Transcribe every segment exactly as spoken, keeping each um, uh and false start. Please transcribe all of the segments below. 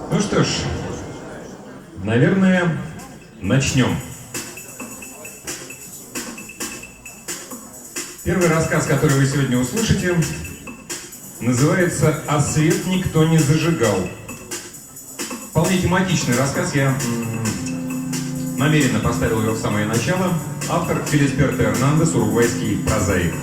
Ну что ж, наверное, начнем. Первый рассказ, который вы сегодня услышите, называется «А свет никто не зажигал». Вполне тематичный рассказ, я м-м, намеренно поставил его в самое начало. Автор Фелисберто Эрнандес, уругвайский прозаик.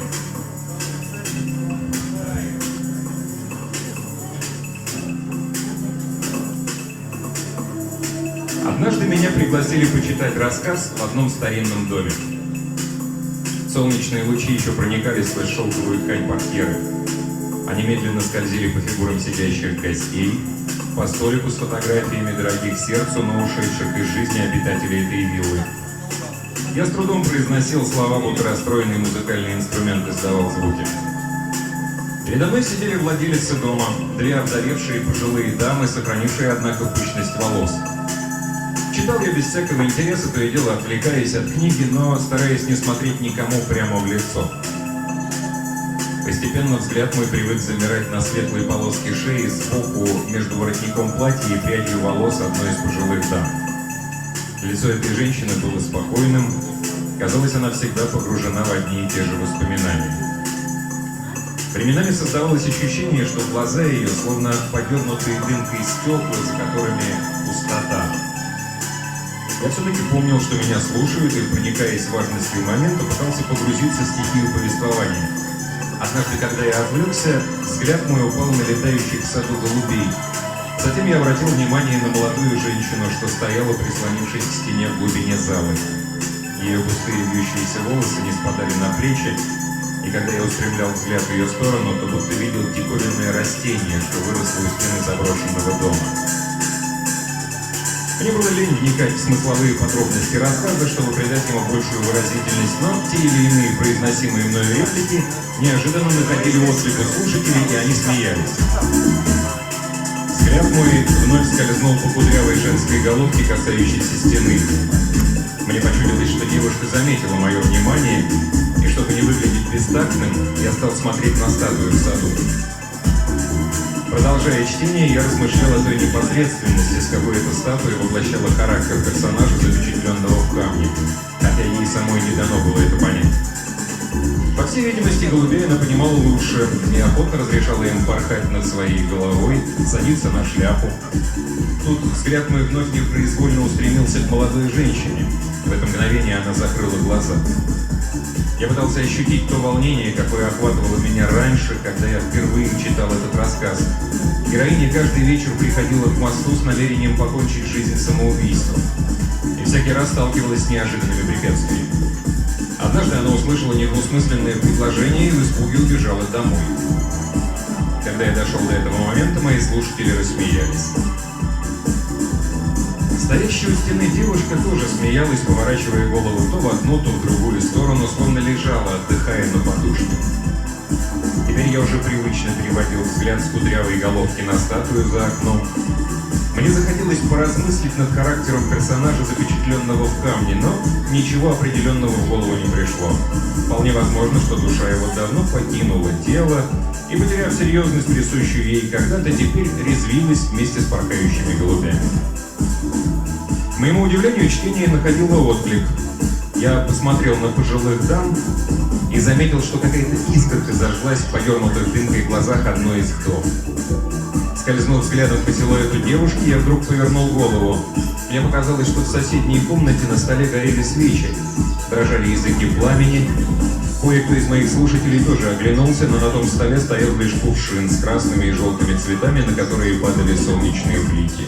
Однажды меня пригласили почитать рассказ в одном старинном доме. Солнечные лучи еще проникали сквозь шелковую ткань портьеры. Они медленно скользили по фигурам сидящих гостей, по столику с фотографиями дорогих сердцу, но ушедших из жизни обитателей этой виллы. Я с трудом произносил слова, будто расстроенный музыкальный инструмент издавал звуки. Передо мной сидели владелицы дома, две овдовевшие пожилые дамы, сохранившие, однако, пышность волос. Читал я без всякого интереса, то и дело отвлекаясь от книги, но стараясь не смотреть никому прямо в лицо. Постепенно взгляд мой привык замирать на светлой полоске шеи сбоку между воротником платья и прядью волос одной из пожилых дам. Лицо этой женщины было спокойным, казалось, она всегда погружена в одни и те же воспоминания. Временами создавалось ощущение, что глаза ее словно подернутые дымкой стекла, за которыми пустота. Я все-таки помнил, что меня слушают, и, проникаясь важностью момента, пытался погрузиться в стихию повествования. Однажды, когда я отвлекся, взгляд мой упал на летающих в саду голубей. Затем я обратил внимание на молодую женщину, что стояла, прислонившись к стене в глубине залы. Ее густые вьющиеся волосы не спадали на плечи, и когда я устремлял взгляд в ее сторону, то будто видел диковинное растение, что выросло у стены заброшенного дома. Мне было лень вникать в смысловые подробности рассказа, чтобы придать ему большую выразительность, но те или иные произносимые мною реплики неожиданно находили отклик у слушателей, и они смеялись. Взгляд мой вновь скользнул по кудрявой женской головке, касающейся стены. Мне почудилось, что девушка заметила мое внимание, и чтобы не выглядеть бестактным, я стал смотреть на статую в саду. Продолжая чтение, я размышлял о той непосредственности, с какой эта статуя воплощала характер персонажа, запечатленного в камне, хотя ей самой не дано было это понять. По всей видимости, голубей она понимала лучше и охотно разрешала им порхать над своей головой, садиться на шляпу. Тут взгляд мой вновь непроизвольно устремился к молодой женщине. В это мгновение она закрыла глаза. Я пытался ощутить то волнение, какое охватывало меня раньше, когда я впервые читал этот рассказ. Героиня каждый вечер приходила к мосту с намерением покончить жизнь самоубийством. И всякий раз сталкивалась с неожиданными препятствиями. Однажды она услышала недвусмысленное предложение и в испуге убежала домой. Когда я дошел до этого момента, мои слушатели рассмеялись. Стоящая у стены девушка тоже смеялась, поворачивая голову то в одну, то в другую сторону, словно лежала, отдыхая на подушке. Теперь я уже привычно переводил взгляд с кудрявой головки на статую за окном. Мне захотелось поразмыслить над характером персонажа, запечатленного в камне, но ничего определенного в голову не пришло. Вполне возможно, что душа его давно покинула тело и, потеряв серьезность, присущую ей когда-то, теперь резвилась вместе с порхающими голубями. К моему удивлению, чтение находило отклик. Я посмотрел на пожилых дам и заметил, что какая-то искорка зажглась в подернутых дымкой глазах одной из вдов. Скользнув взглядом по силуэту девушки, я вдруг повернул голову. Мне показалось, что в соседней комнате на столе горели свечи, дрожали языки пламени. Кое-кто из моих слушателей тоже оглянулся, но на том столе стоял лишь кувшин с красными и желтыми цветами, на которые падали солнечные блики.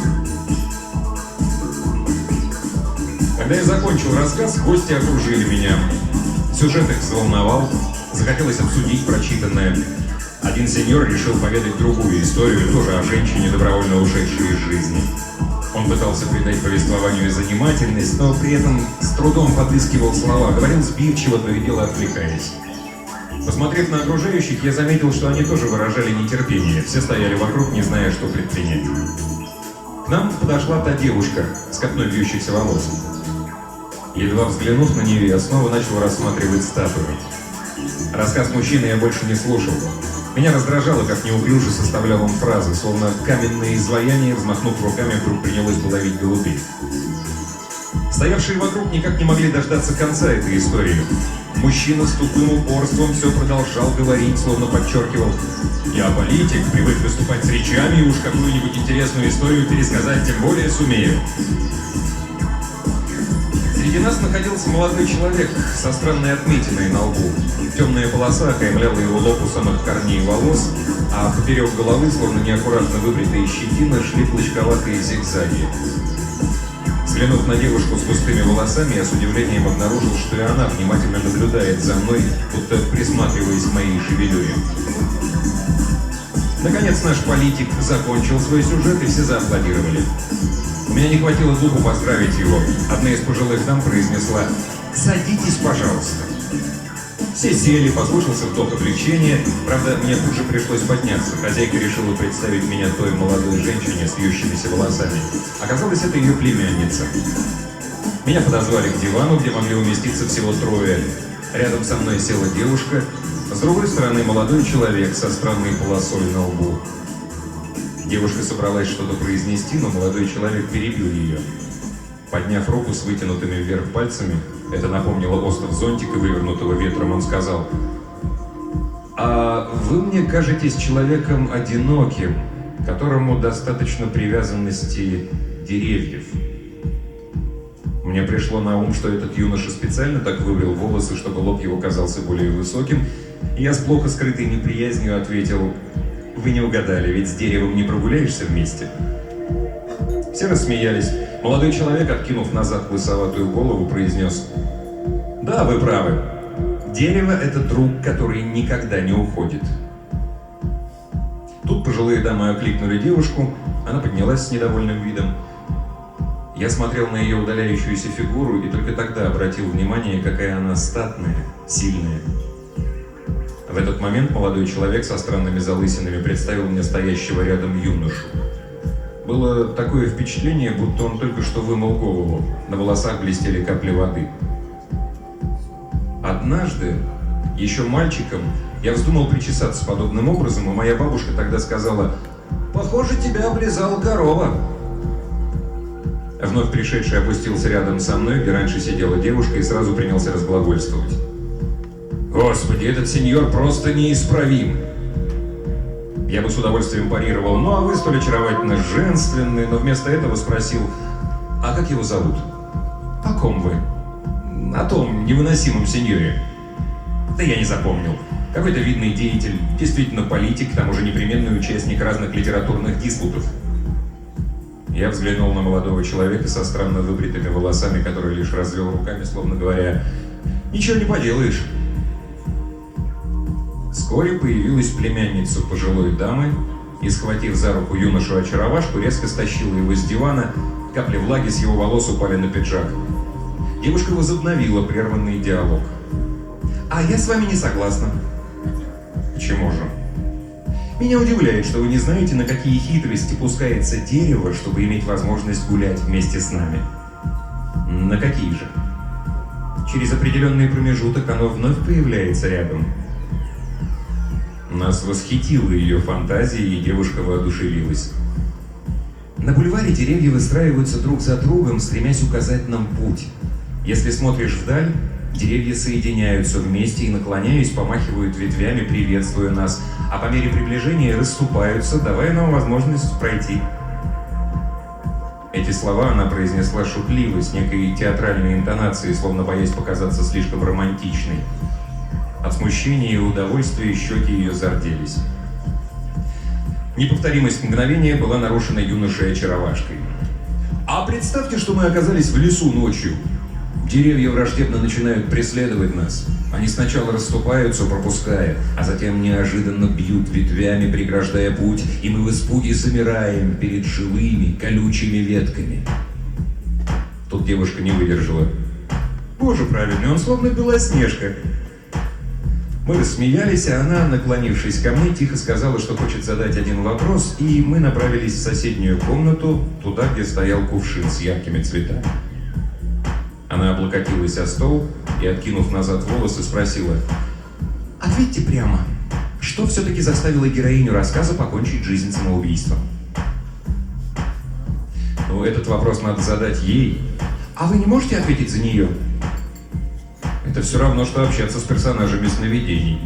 Когда я закончил рассказ, гости окружили меня. Сюжет их взволновал, захотелось обсудить прочитанное. Один сеньор решил поведать другую историю, тоже о женщине, добровольно ушедшей из жизни. Он пытался придать повествованию занимательность, но при этом с трудом подыскивал слова, говорил сбивчиво, то и дело отвлекаясь. Посмотрев на окружающих, я заметил, что они тоже выражали нетерпение, все стояли вокруг, не зная, что предпринять. К нам подошла та девушка с копной вьющихся волос. Едва взглянув на нее, я снова начал рассматривать статую. Рассказ мужчины я больше не слушал. Меня раздражало, как неуклюже составлял он фразы, словно каменное изваяние, взмахнув руками, вдруг принялось бы ловить голубей. Стоявшие вокруг никак не могли дождаться конца этой истории. Мужчина с тупым упорством все продолжал говорить, словно подчеркивал: «Я политик, привык выступать с речами, и уж какую-нибудь интересную историю пересказать тем более сумею». Среди нас находился молодой человек со странной отметиной на лбу. Темная полоса окаймляла его лоб у самых корней волос, а поперек головы, словно неаккуратно выбритые щетины, шли клочковатые зигзаги. Взглянув на девушку с густыми волосами, я с удивлением обнаружил, что и она внимательно наблюдает за мной, будто присматриваясь к моей шевелюре. Наконец наш политик закончил свой сюжет, и все зааплодировали. У меня не хватило духу поздравить его. Одна из пожилых дам произнесла: «Садитесь, пожалуйста». Все сели, послушался вдох облегчения. Правда, мне тут же пришлось подняться. Хозяйка решила представить меня той молодой женщине с вьющимися волосами. Оказалось, это ее племянница. Меня подозвали к дивану, где могли уместиться всего трое. Рядом со мной села девушка, с другой стороны молодой человек со странной полосой на лбу. Девушка собралась что-то произнести, но молодой человек перебил ее. Подняв руку с вытянутыми вверх пальцами, это напомнило остов зонтика, вывернутого ветром, он сказал: «А вы мне кажетесь человеком одиноким, которому достаточно привязанности деревьев». Мне пришло на ум, что этот юноша специально так выбрил волосы, чтобы лоб его казался более высоким, и я с плохо скрытой неприязнью ответил: «Вы не угадали, ведь с деревом не прогуляешься вместе». Все рассмеялись. Молодой человек, откинув назад лысоватую голову, произнес: «Да, вы правы. Дерево — это друг, который никогда не уходит». Тут пожилые дамы окликнули девушку. Она поднялась с недовольным видом. Я смотрел на ее удаляющуюся фигуру и только тогда обратил внимание, какая она статная, сильная. В этот момент молодой человек со странными залысинами представил мне стоящего рядом юношу. Было такое впечатление, будто он только что вымыл голову. На волосах блестели капли воды. Однажды, еще мальчиком, я вздумал причесаться подобным образом, и моя бабушка тогда сказала: «Похоже, тебя облизала корова». Вновь пришедший опустился рядом со мной, где раньше сидела девушка, и сразу принялся разглагольствовать. «Господи, этот сеньор просто неисправим!» Я бы с удовольствием парировал: «Ну, а вы столь очаровательно женственны», но вместо этого спросил: «А как его зовут?» «О ком вы?» «О том невыносимом сеньоре». «Да я не запомнил. Какой-то видный деятель, действительно политик, к тому же непременный участник разных литературных диспутов». Я взглянул на молодого человека со странно выбритыми волосами, который лишь развел руками, словно говоря: «Ничего не поделаешь». Вскоре появилась племянница пожилой дамы и, схватив за руку юношу-очаровашку, резко стащила его с дивана. Капли влаги с его волос упали на пиджак. Девушка возобновила прерванный диалог. «А я с вами не согласна». «Почему же?» «Меня удивляет, что вы не знаете, на какие хитрости пускается дерево, чтобы иметь возможность гулять вместе с нами». «На какие же?» «Через определенный промежуток оно вновь появляется рядом». Нас восхитила ее фантазия, и девушка воодушевилась. «На бульваре деревья выстраиваются друг за другом, стремясь указать нам путь. Если смотришь вдаль, деревья соединяются вместе и, наклоняясь, помахивают ветвями, приветствуя нас, а по мере приближения расступаются, давая нам возможность пройти». Эти слова она произнесла шутливо, с некой театральной интонацией, словно боясь показаться слишком романтичной. От смущения и удовольствия щеки ее зарделись. Неповторимость мгновения была нарушена юношей-очаровашкой. «А представьте, что мы оказались в лесу ночью. Деревья враждебно начинают преследовать нас. Они сначала расступаются, пропуская, а затем неожиданно бьют ветвями, преграждая путь, и мы в испуге замираем перед живыми, колючими ветками». Тут девушка не выдержала. «Боже правильный, он словно Белоснежка». Мы рассмеялись, а она, наклонившись ко мне, тихо сказала, что хочет задать один вопрос, и мы направились в соседнюю комнату, туда, где стоял кувшин с яркими цветами. Она облокотилась о стол и, откинув назад волосы, спросила: «Ответьте прямо, Что все-таки заставило героиню рассказа покончить жизнь самоубийством? Ну, этот вопрос надо задать ей. А вы не можете ответить за нее? Это все равно, что общаться с персонажами сновидений.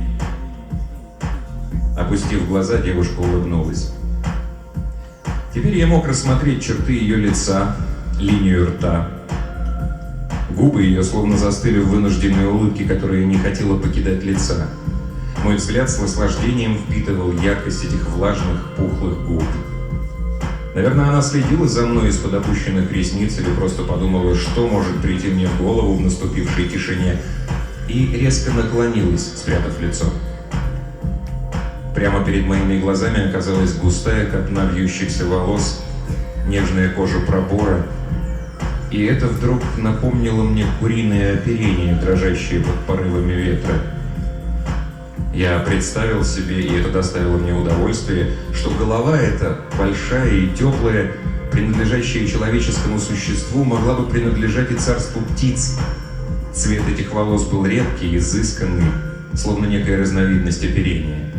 Опустив глаза, девушка улыбнулась. Теперь я мог рассмотреть черты ее лица, линию рта. Губы ее словно застыли в вынужденной улыбке, которая не хотела покидать лица. Мой взгляд с наслаждением впитывал яркость этих влажных, пухлых губ. Наверное, она следила за мной из-под опущенных ресниц или просто подумала, что может прийти мне в голову в наступившей тишине, и резко наклонилась, спрятав лицо. Прямо перед моими глазами оказалась густая копна вьющихся волос, нежная кожа пробора, и это вдруг напомнило мне куриное оперение, дрожащее под порывами ветра. Я представил себе, и это доставило мне удовольствие, что голова эта, большая и теплая, принадлежащая человеческому существу, могла бы принадлежать и царству птиц. Цвет этих волос был редкий, изысканный, словно некая разновидность оперения.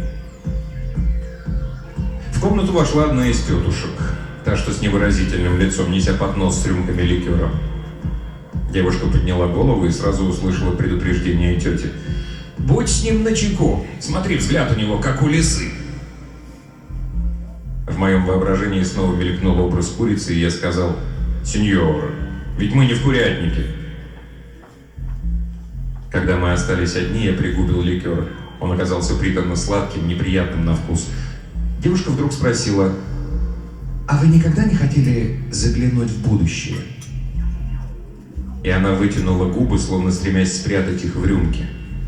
В комнату вошла одна из тетушек, та, что с невыразительным лицом, неся поднос с рюмками ликера. Девушка подняла голову и сразу услышала предупреждение тети. «Будь с ним начеку. Смотри, взгляд у него, как у лисы». В моем воображении снова мелькнул образ курицы, и я сказал: «Сеньор, ведь мы не в курятнике». Когда мы остались одни, я пригубил ликер. Он оказался приторно-сладким, неприятным на вкус. Девушка вдруг спросила: «А вы никогда не хотели заглянуть в будущее?» И она вытянула губы, словно стремясь спрятать их в рюмке.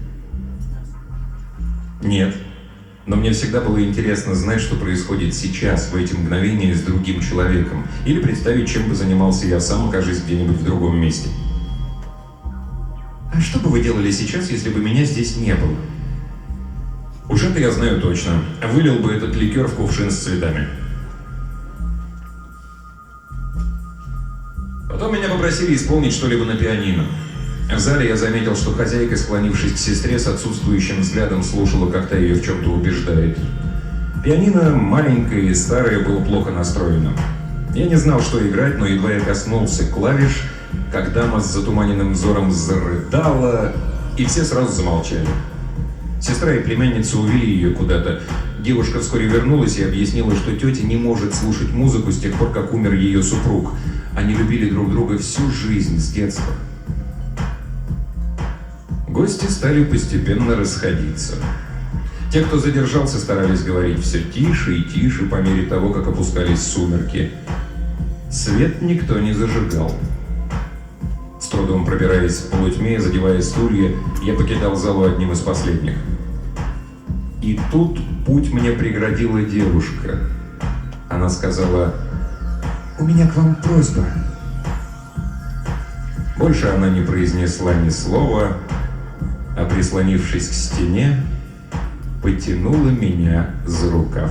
Нет, но мне всегда было интересно знать, что происходит сейчас, в эти мгновения с другим человеком, или представить, чем бы занимался я сам, окажись где-нибудь в другом месте. «А что бы вы делали сейчас, если бы меня здесь не было?» «Уж это я знаю точно. Вылил бы этот ликер в кувшин с цветами». Потом меня попросили исполнить что-либо на пианино. В зале я заметил, что хозяйка, склонившись к сестре, с отсутствующим взглядом слушала, как та ее в чем-то убеждает. Пианино, маленькое и старое, было плохо настроено. Я не знал, что играть, но едва я коснулся клавиш, как дама с затуманенным взором зарыдала, и все сразу замолчали. Сестра и племянница увели ее куда-то. Девушка вскоре вернулась и объяснила, что тетя не может слушать музыку с тех пор, как умер ее супруг. Они любили друг друга всю жизнь, с детства. Гости стали постепенно расходиться. Те, кто задержался, старались говорить все тише и тише по мере того, как опускались сумерки. Свет никто не зажигал. С трудом пробираясь в полутьме, задевая стулья, я покидал залу одним из последних. И тут путь мне преградила девушка. Она сказала: «У меня к вам просьба». Больше она не произнесла ни слова, а, прислонившись к стене, потянула меня за рукав.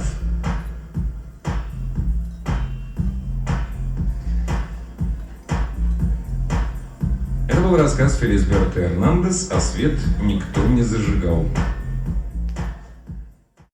Это был рассказ Фелисберто Эрнандес, а свет никто не зажигал.